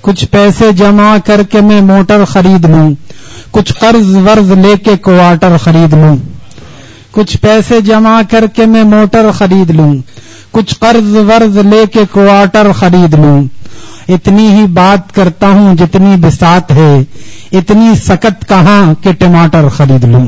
کچھ پیسے جمع کر کے میں موٹر خرید لوں، کچھ قرض ورز لے کے کوارٹر خرید لوں، کچھ پیسے جمع کر کے میں موٹر خرید لوں، کچھ قرض ورز لے کے کوارٹر خرید لوں، اتنی ہی بات کرتا ہوں جتنی بساط ہے، اتنی سکت کہاں کہ ٹماٹر خرید لوں،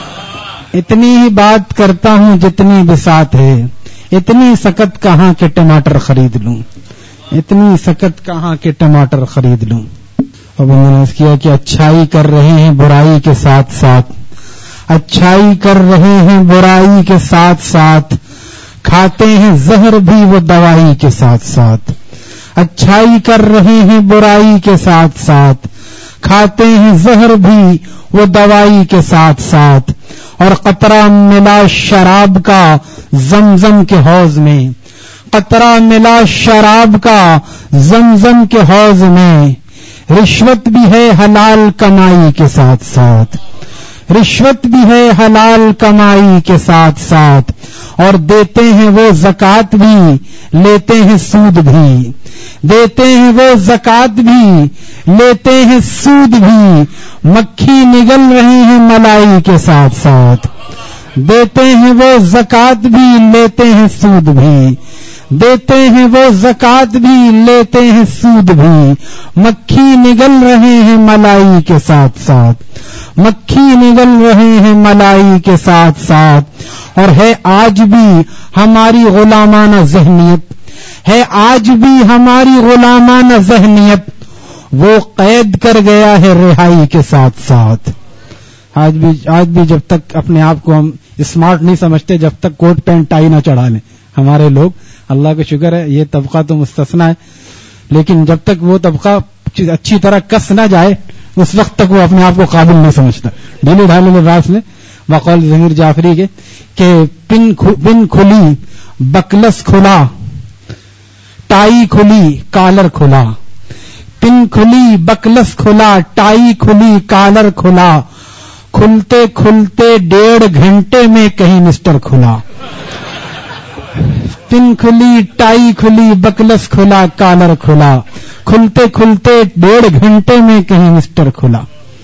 اتنی ہی بات کرتا ہوں جتنی بساط ہے، اتنی سکت کہاں کہ ٹماٹر خرید لوں، اتنی سکت کہاں کہ ٹماٹر خرید لوں۔ اور بندے نے کیا کہ اچھائی کر رہے ہیں برائی کے ساتھ ساتھ، اچھائی کر رہے ہیں برائی کے ساتھ ساتھ، کھاتے ہیں زہر بھی وہ دوائی کے ساتھ ساتھ، اچھائی کر رہے ہیں برائی کے ساتھ ساتھ، کھاتے ہیں زہر بھی وہ دوائی کے ساتھ ساتھ، اور قطرہ ملا شراب کا زمزم کے حوض میں، قطرہ ملا شراب کا زمزم کے حوض میں، رشوت بھی ہے حلال کمائی کے ساتھ ساتھ، رشوت بھی ہے حلال کمائی کے ساتھ ساتھ، اور دیتے ہیں وہ زکوٰۃ بھی لیتے ہیں سود بھی، دیتے ہیں وہ زکوٰۃ بھی لیتے ہیں سود بھی، مکھی نگل رہی ہیں ملائی کے ساتھ ساتھ، دیتے ہیں وہ زکوٰۃ بھی لیتے ہیں سود بھی، دیتے ہیں وہ زکوٰۃ بھی لیتے ہیں سود بھی، مکھی نگل رہے ہیں ملائی کے ساتھ ساتھ، مکھی نگل رہے ہیں ملائی کے ساتھ ساتھ، اور ہے آج بھی ہماری غلامانہ ذہنیت، ہے آج بھی ہماری غلامانہ ذہنیت، وہ قید کر گیا ہے رہائی کے ساتھ ساتھ۔ آج بھی جب تک اپنے آپ کو ہم اسمارٹ نہیں سمجھتے جب تک کوٹ پینٹ ٹائی نہ چڑھا لیں ہمارے لوگ، اللہ کا شکر ہے یہ طبقہ تو مستثنا ہے، لیکن جب تک وہ طبقہ اچھی طرح کس نہ جائے اس وقت تک وہ اپنے آپ کو قابل نہیں سمجھتا۔ ڈھیلے ڈھالے لباس میں بقول ضمیر جعفری کے کہ پن کھلی بکلس کھلا، ٹائی کھلی کالر کھلا، پن کھلی بکلس کھلا، ٹائی کھلی کالر کھلا، کھلتے کھلتے 1.5 گھنٹے میں کہیں مسٹر کھلا، پن کھلی ٹائی کھلی بکلس کھلا کالر کھلا، کھلتے کھلتے 1.5 گھنٹے میں کہیں مسٹر کھلا۔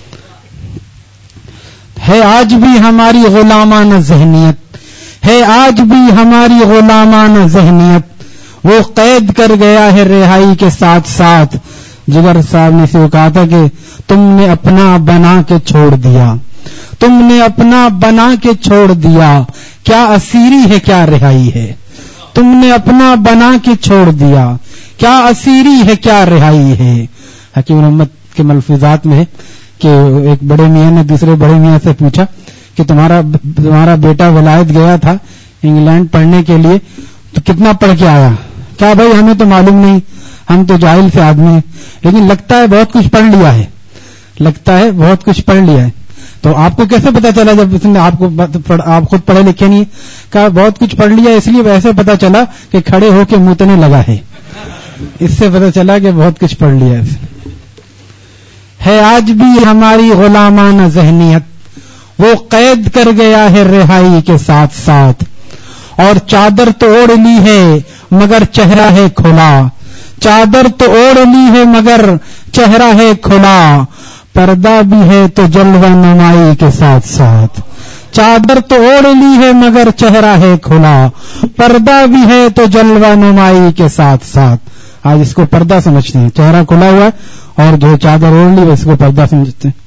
ہے آج بھی ہماری غلامانہ ذہنیت، ہے آج بھی ہماری غلامانہ ذہنیت، وہ قید کر گیا ہے رہائی کے ساتھ ساتھ۔ جگر صاحب نے سے کہا تھا کہ تم نے اپنا بنا کے چھوڑ دیا، تم نے اپنا بنا کے چھوڑ دیا، کیا اسیری ہے کیا رہائی ہے، تم نے اپنا بنا کے چھوڑ دیا، کیا اسیری ہے کیا رہائی ہے۔ حکیم محمد کے ملفوظات میں ہے کہ ایک بڑے میاں نے دوسرے بڑے میاں سے پوچھا کہ تمہارا بیٹا ولایت گیا تھا انگلینڈ پڑھنے کے لیے تو کتنا پڑھ کے آیا؟ کیا بھائی ہمیں تو معلوم نہیں، ہم تو جاہل سے آدمی ہیں، لیکن لگتا ہے بہت کچھ پڑھ لیا ہے، لگتا ہے بہت کچھ پڑھ لیا ہے۔ تو آپ کو کیسے پتا چلا جب اس نے آپ خود پڑھے لکھے نہیں؟ کہا بہت کچھ پڑھ لیا، اس لیے ویسے پتا چلا کہ کھڑے ہو کے موتنے لگا ہے، اس سے پتا چلا کہ بہت کچھ پڑھ لیا ہے۔ آج بھی ہماری غلامانہ ذہنیت، وہ قید کر گیا ہے رہائی کے ساتھ ساتھ، اور چادر تو اوڑھ لی ہے مگر چہرہ ہے کھلا، چادر تو اوڑھ لی ہے مگر چہرہ ہے کھلا، پردہ بھی ہے تو جلوہ نمائی کے ساتھ ساتھ، چادر تو اوڑھ لی ہے مگر چہرہ ہے کھلا، پردہ بھی ہے تو جلوہ نمائی کے ساتھ ساتھ۔ آج اس کو پردہ سمجھتے ہیں، چہرہ کھلا ہوا ہے اور جو چادر اوڑھ لی اس کو پردہ سمجھتے ہیں۔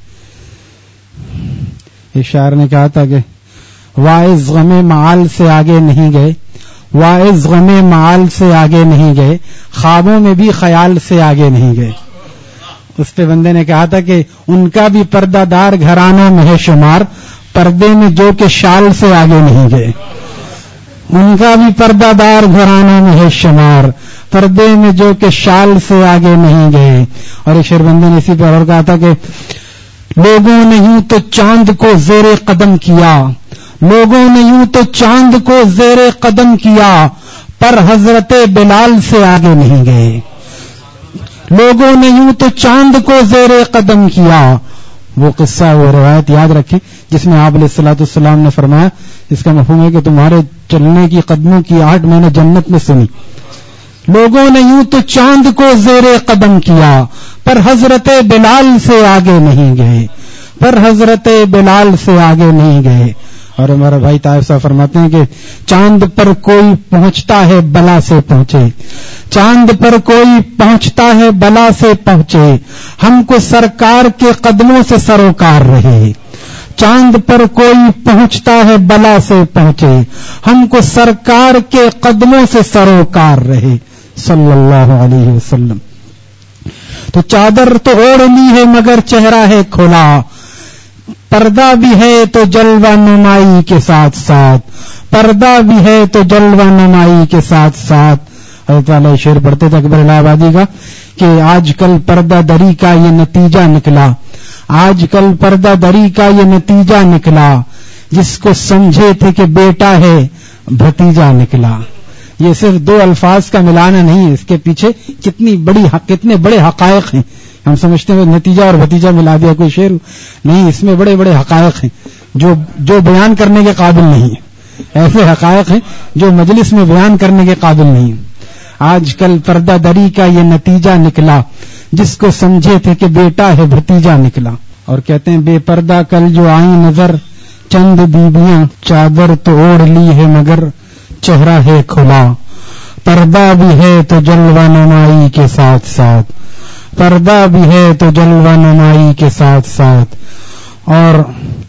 ایک شاعر نے کہا تھا کہ واعظ غم معال سے آگے نہیں گئے، واعظ غم معال سے آگے نہیں گئے، خوابوں میں بھی خیال سے آگے نہیں گئے۔ اس پہ بندے نے کہا تھا کہ ان کا بھی پردہ دار گھرانوں میں ہے شمار، پردے میں جو کہ شال سے آگے نہیں گئے، ان کا بھی پردہ دار گھرانوں میں ہے شمار، پردے میں جو کہ شال سے آگے نہیں گئے۔ اور ایک شعر بندے نے اسی پر اور کہا تھا کہ لوگوں نے یوں تو چاند کو زیر قدم کیا، لوگوں نے یوں تو چاند کو زیر قدم کیا، پر حضرت بلال سے آگے نہیں گئے، لوگوں نے یوں تو چاند کو زیر قدم کیا۔ وہ قصہ وہ روایت یاد رکھیں جس میں آپ علیہ الصلوۃ والسلام نے فرمایا، اس کا مفہوم ہے کہ تمہارے چلنے کی قدموں کی آہٹ میں نے جنت میں سنی، لوگوں نے یوں تو چاند کو زیر قدم کیا، پر حضرت بلال سے آگے نہیں گئے، پر حضرت بلال سے آگے نہیں گئے۔ اور ہمارا بھائی طاہر صاحب فرماتے ہیں کہ چاند پر کوئی پہنچتا ہے بلا سے پہنچے، چاند پر کوئی پہنچتا ہے بلا سے پہنچے، ہم کو سرکار کے قدموں سے سروکار رہے۔ چاند پر کوئی پہنچتا ہے بلا سے پہنچے، ہم کو سرکار کے قدموں سے سروکار رہے صلی اللہ علیہ وسلم۔ تو چادر تو اوڑھنی ہے مگر چہرہ ہے کھلا، پردہ بھی ہے تو جلوہ نمائی کے ساتھ ساتھ، پردہ بھی ہے تو جلوہ نمائی کے ساتھ ساتھ۔ حضرت والا شعر پڑھتے تھے اکبر الہ آبادی کا کہ آج کل پردہ دری کا یہ نتیجہ نکلا، آج کل پردہ دری کا یہ نتیجہ نکلا، جس کو سمجھے تھے کہ بیٹا ہے بھتیجا نکلا۔ یہ صرف دو الفاظ کا ملانا نہیں، اس کے پیچھے کتنے بڑے حقائق ہیں۔ ہم سمجھتے ہیں نتیجہ اور بھتیجا ملا دیا کوئی شعر، نہیں، اس میں بڑے بڑے حقائق ہیں جو بیان کرنے کے قابل نہیں ہیں، ایسے حقائق ہیں جو مجلس میں بیان کرنے کے قابل نہیں ہیں۔ آج کل پردہ دری کا یہ نتیجہ نکلا، جس کو سمجھے تھے کہ بیٹا ہے بھتیجا نکلا۔ اور کہتے ہیں بے پردہ کل جو آئی نظر، چند بیبیاں چادر تو اوڑھ لی ہے مگر چہرہ ہے کھلا، پردہ بھی ہے تو جلوہ نمائی کے ساتھ ساتھ، پردہ بھی ہے تو جلوہ نمائی کے ساتھ ساتھ۔ اور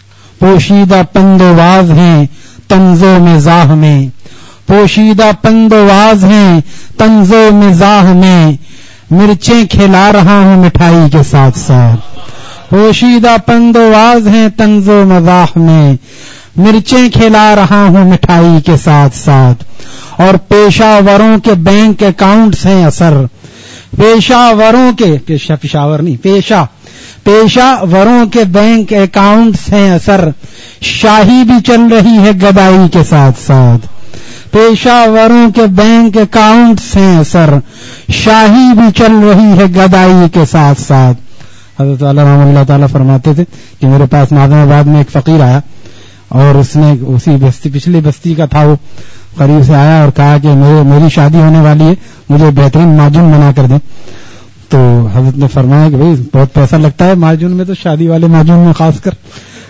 پوشیدہ پند و واز ہیں طنز و مزاح میں، پوشیدہ پند و واز ہیں طنز و مزاح میں، مرچیں کھلا رہا ہوں مٹھائی کے ساتھ ساتھ، پوشیدہ پند و واز ہیں طنز و مزاح میں، مرچیں کھلا رہا ہوں مٹھائی کے ساتھ ساتھ۔ اور پیشہ وروں کے بینک اکاؤنٹس ہیں اثر، پیشہ وروں کے پشاور نہیں پیشہ وروں کے بینک اکاؤنٹس ہیں اثر، شاہی بھی چل رہی ہے گدائی کے ساتھ ساتھ، پیشہ وروں کے بینک اکاؤنٹس ہیں اثر، شاہی بھی چل رہی ہے گدائی کے ساتھ ساتھ۔ حضرت والا رحمہ اللہ تعالیٰ فرماتے تھے کہ میرے پاس ناظم آباد میں ایک فقیر آیا اور اس نے اسی بستی پچھلی بستی کا تھا، وہ قریب سے آیا اور کہا کہ میری شادی ہونے والی ہے، مجھے بہترین معجون بنا کر دیں۔ تو حضرت نے فرمایا کہ بھئی بہت پیسہ لگتا ہے معجون میں، تو شادی والے معجون میں خاص کر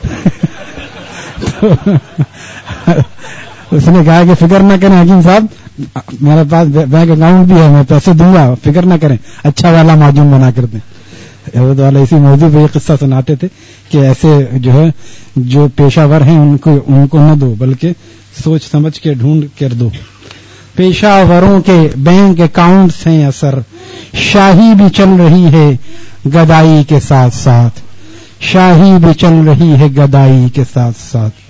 اس نے کہا کہ فکر نہ کریں حکیم صاحب، میرے پاس بینک اکاؤنٹ بھی ہے، میں پیسے دوں گا، فکر نہ کریں، اچھا والا معجون بنا کر دیں۔ حضرت والا اسی موضوع پہ یہ قصہ سناتے تھے کہ ایسے جو پیشہ ور ہیں ان کو نہ دو، بلکہ سوچ سمجھ کے ڈھونڈ کر دو۔ پیشہ وروں کے بینک اکاؤنٹس ہیں اثر، شاہی بھی چل رہی ہے گدائی کے ساتھ ساتھ، شاہی بھی چل رہی ہے گدائی کے ساتھ ساتھ۔